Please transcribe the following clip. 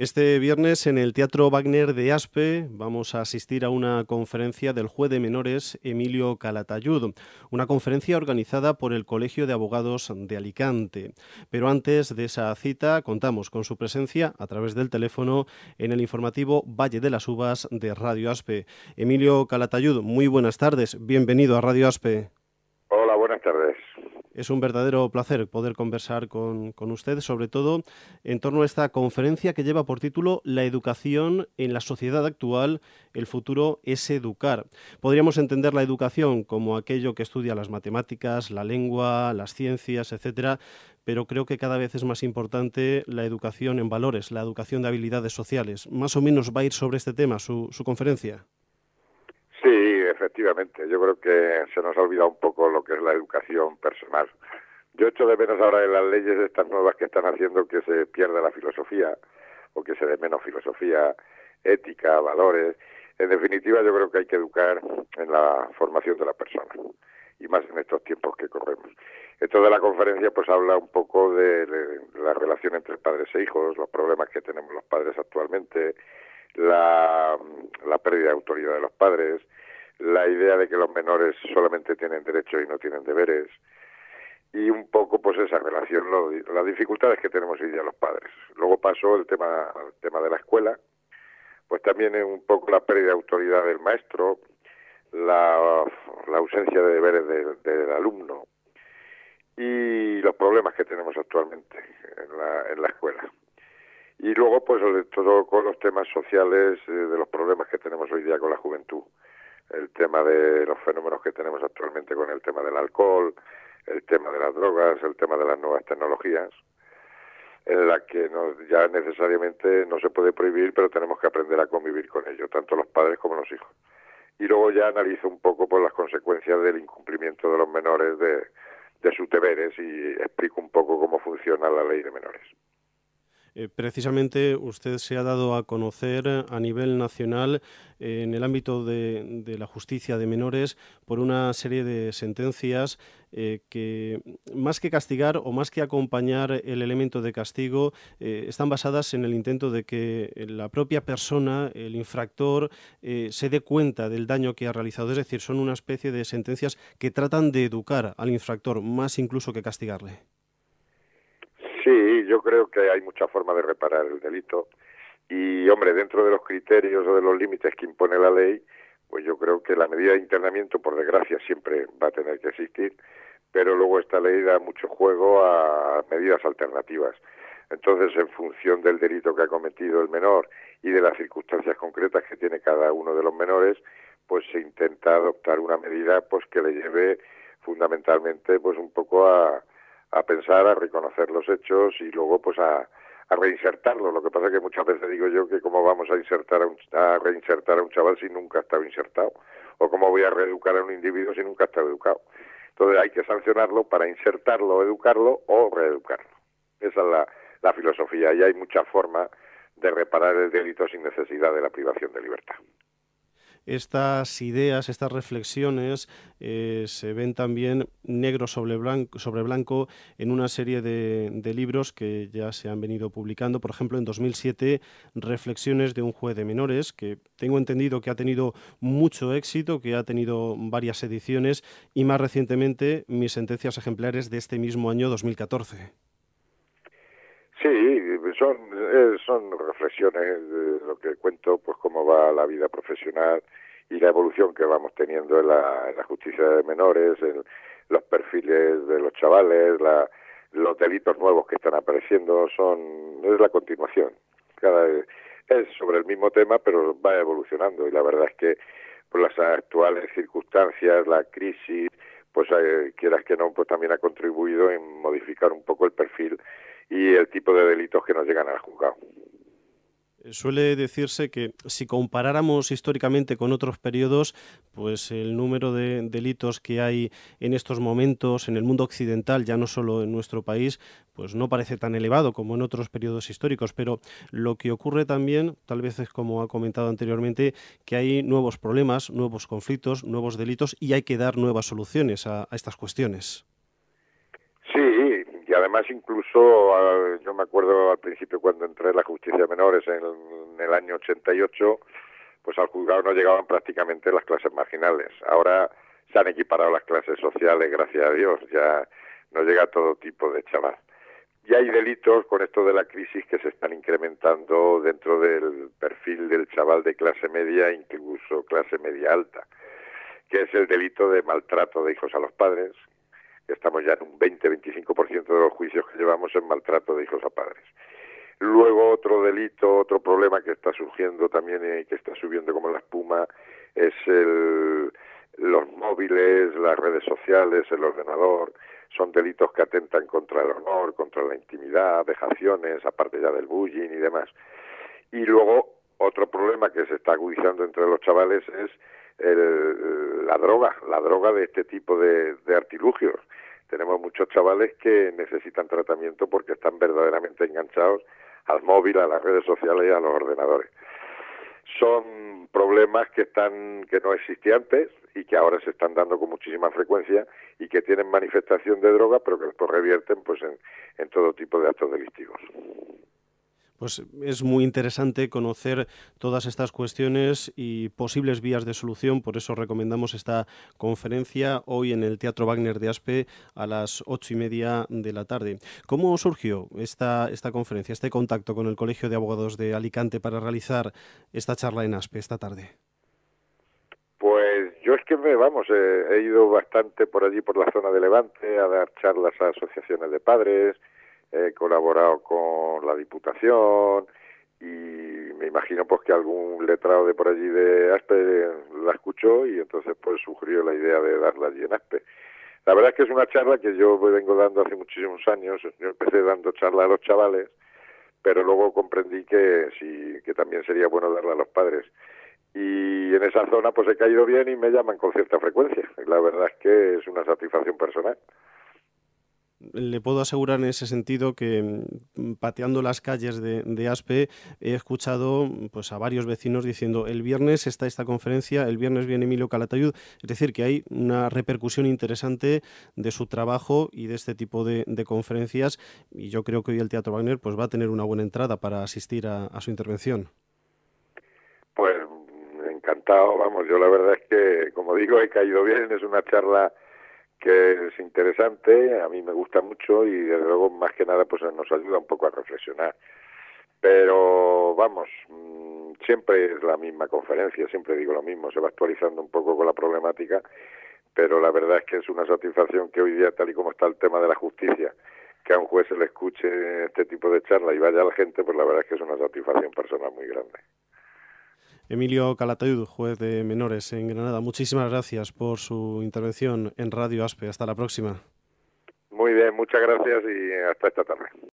Este viernes en el Teatro Wagner de Aspe vamos a asistir a una conferencia del juez de menores Emilio Calatayud, una conferencia organizada por el Colegio de Abogados de Alicante. Pero antes de esa cita contamos con su presencia a través del teléfono en el informativo Valle de las Uvas de Radio Aspe. Emilio Calatayud, muy buenas tardes, bienvenido a Radio Aspe. Hola, buenas tardes. Es un verdadero placer poder conversar con usted, sobre todo en torno a esta conferencia que lleva por título La educación en la sociedad actual, el futuro es educar. Podríamos entender la educación como aquello que estudia las matemáticas, la lengua, las ciencias, etcétera, pero creo que cada vez es más importante la educación en valores, la educación de habilidades sociales. Más o menos va a ir sobre este tema su conferencia. Sí, efectivamente. Yo creo que se nos ha olvidado un poco lo que es la educación personal. Yo echo de menos ahora en las leyes estas nuevas que están haciendo que se pierda la filosofía o que se dé menos filosofía, ética, valores. En definitiva, yo creo que hay que educar en la formación de la persona y más en estos tiempos que corremos. Esto de la conferencia pues habla un poco de la relación entre padres e hijos, los problemas que tenemos los padres actualmente, la pérdida de autoridad de los padres, la idea de que los menores solamente tienen derechos y no tienen deberes, y un poco pues esa relación, las dificultades que tenemos hoy día los padres. Luego pasó el tema de la escuela, pues también es un poco la pérdida de autoridad del maestro, la ausencia de deberes del alumno y los problemas que tenemos actualmente en la escuela. Y luego, pues, todo con los temas sociales, de los problemas que tenemos hoy día con la juventud. El tema de los fenómenos que tenemos actualmente con el tema del alcohol, el tema de las drogas, el tema de las nuevas tecnologías, en la que ya necesariamente no se puede prohibir, pero tenemos que aprender a convivir con ello, tanto los padres como los hijos. Y luego ya analizo un poco pues, las consecuencias del incumplimiento de los menores de sus deberes y explico un poco cómo funciona la ley de menores. Precisamente usted se ha dado a conocer a nivel nacional en el ámbito de la justicia de menores por una serie de sentencias que más que castigar o más que acompañar el elemento de castigo están basadas en el intento de que la propia persona, el infractor, se dé cuenta del daño que ha realizado. Es decir, son una especie de sentencias que tratan de educar al infractor más incluso que castigarle. Sí, yo creo que hay muchas formas de reparar el delito y, hombre, dentro de los criterios o de los límites que impone la ley, pues yo creo que la medida de internamiento, por desgracia, siempre va a tener que existir, pero luego esta ley da mucho juego a medidas alternativas. Entonces, en función del delito que ha cometido el menor y de las circunstancias concretas que tiene cada uno de los menores, pues se intenta adoptar una medida pues que le lleve fundamentalmente pues un poco a pensar, a reconocer los hechos y luego pues a reinsertarlo. Lo que pasa es que muchas veces digo yo que cómo vamos a reinsertar a un chaval si nunca ha estado insertado, o cómo voy a reeducar a un individuo si nunca ha estado educado. Entonces hay que sancionarlo para insertarlo, educarlo o reeducarlo. Esa es la filosofía y hay muchas formas de reparar el delito sin necesidad de la privación de libertad. Estas ideas, estas reflexiones se ven también negro sobre blanco en una serie de libros que ya se han venido publicando. Por ejemplo, en 2007, Reflexiones de un juez de menores, que tengo entendido que ha tenido mucho éxito, que ha tenido varias ediciones, y más recientemente, Mis sentencias ejemplares de este mismo año 2014. Sí, son reflexiones de lo que cuento, pues cómo va la vida profesional y la evolución que vamos teniendo en la justicia de menores, en los perfiles de los chavales, los delitos nuevos que están apareciendo, es la continuación. Cada vez es sobre el mismo tema, pero va evolucionando y la verdad es que por las actuales circunstancias, la crisis, pues quieras que no, pues también ha contribuido en modificar un poco el perfil y el tipo de delitos que nos llegan al juzgado. Suele decirse que si comparáramos históricamente con otros periodos, pues el número de delitos que hay en estos momentos en el mundo occidental, ya no solo en nuestro país, pues no parece tan elevado como en otros periodos históricos. Pero lo que ocurre también, tal vez es como ha comentado anteriormente, que hay nuevos problemas, nuevos conflictos, nuevos delitos y hay que dar nuevas soluciones a estas cuestiones. Sí, y además además incluso, yo me acuerdo al principio cuando entré en la justicia de menores en el año 88, pues al juzgado no llegaban prácticamente las clases marginales. Ahora se han equiparado las clases sociales, gracias a Dios, ya no llega todo tipo de chaval. Y hay delitos con esto de la crisis que se están incrementando dentro del perfil del chaval de clase media, incluso clase media alta, que es el delito de maltrato de hijos a los padres, que estamos ya en un 20-25% de los juicios que llevamos en maltrato de hijos a padres. Luego otro delito, otro problema que está surgiendo también y que está subiendo como la espuma es los móviles, las redes sociales, el ordenador. Son delitos que atentan contra el honor, contra la intimidad, vejaciones, aparte ya del bullying y demás. Y luego otro problema que se está agudizando entre los chavales es la droga de este tipo de artilugios. Tenemos muchos chavales que necesitan tratamiento porque están verdaderamente enganchados al móvil, a las redes sociales y a los ordenadores. Son problemas que no existían antes y que ahora se están dando con muchísima frecuencia y que tienen manifestación de droga, pero que después revierten pues en todo tipo de actos delictivos. Pues es muy interesante conocer todas estas cuestiones y posibles vías de solución, por eso recomendamos esta conferencia hoy en el Teatro Wagner de Aspe a las 8:30 de la tarde. ¿Cómo surgió esta conferencia, este contacto con el Colegio de Abogados de Alicante para realizar esta charla en Aspe esta tarde? Pues yo es que he ido bastante por allí, por la zona de Levante, a dar charlas a asociaciones de padres, he colaborado con la Diputación y me imagino pues que algún letrado de por allí de Aspe la escuchó y entonces pues sugirió la idea de darla allí en Aspe. La verdad es que es una charla que yo vengo dando hace muchísimos años. Yo empecé dando charlas a los chavales, pero luego comprendí que también sería bueno darla a los padres. Y en esa zona pues he caído bien y me llaman con cierta frecuencia. Y la verdad es que es una satisfacción personal. Le puedo asegurar en ese sentido que pateando las calles de Aspe he escuchado pues a varios vecinos diciendo el viernes está esta conferencia, el viernes viene Emilio Calatayud, es decir que hay una repercusión interesante de su trabajo y de este tipo de conferencias y yo creo que hoy el Teatro Wagner pues va a tener una buena entrada para asistir a su intervención. Pues encantado, yo la verdad es que como digo he caído bien, es una charla que es interesante, a mí me gusta mucho y desde luego más que nada pues nos ayuda un poco a reflexionar. Pero siempre es la misma conferencia, siempre digo lo mismo, se va actualizando un poco con la problemática, pero la verdad es que es una satisfacción que hoy día, tal y como está el tema de la justicia, que a un juez se le escuche este tipo de charla y vaya a la gente, pues la verdad es que es una satisfacción personal muy grande. Emilio Calatayud, juez de menores en Granada, muchísimas gracias por su intervención en Radio Aspe. Hasta la próxima. Muy bien, muchas gracias y hasta esta tarde.